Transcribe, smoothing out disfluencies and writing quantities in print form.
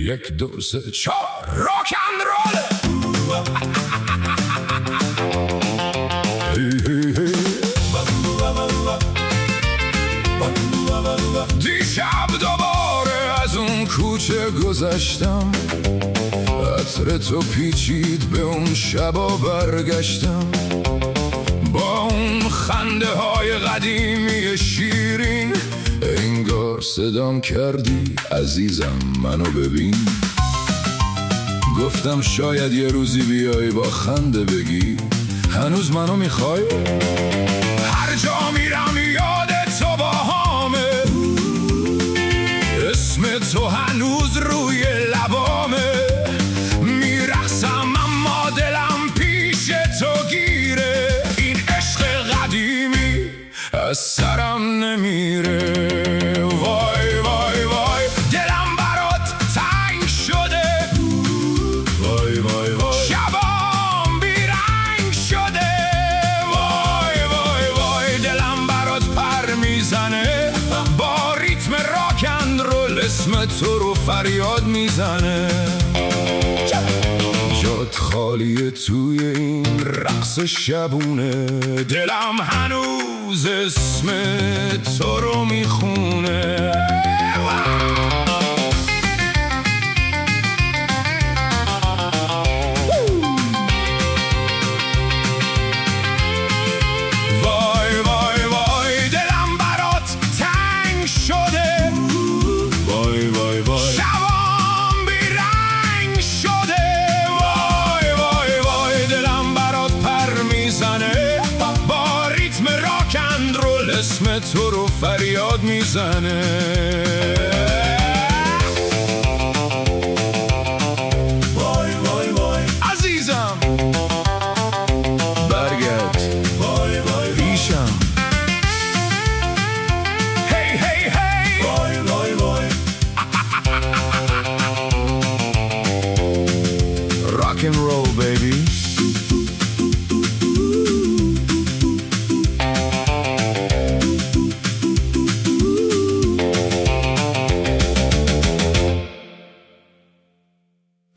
1 2 3 4 راکن رول. دیشب دوباره از اون کوچه گذشتم، عطر تو پیچید به اون شبا برگشتم، با اون خنده های قدیمی شیرین، انگار صدام کردی عزیزم منو ببین. گفتم شاید یه روزی بیای با خنده بگی هنوز منو میخوای. هر جا میرم یاد تو با همه، اسم تو هنوز روی لبامه. میرقصم اما دلم پیش تو گیره، این عشق قدیمی از سرم نمیره. وای وای وای دلم برات تنگ شده، وای وای وای شبام بیرنگ شده. وای وای وای دلم برات پر میزنه، با ریتم راکن رول اسم تو رو فریاد میزنه. جات خالیه توی این رقص شبونه، دلم هنوز اسم تو رو میخونه. وای وای وای دلم برات تنگ شده، وای وای وای شبام بیرنگ شده. وای وای وای دلم برات پر میزنه، با ریتم راکن رول اسم تو رو فریاد میزنه. وای وای وای عزیزم برگرد، وای وای پیشم. هی هی هی وای وای وای rock and roll baby.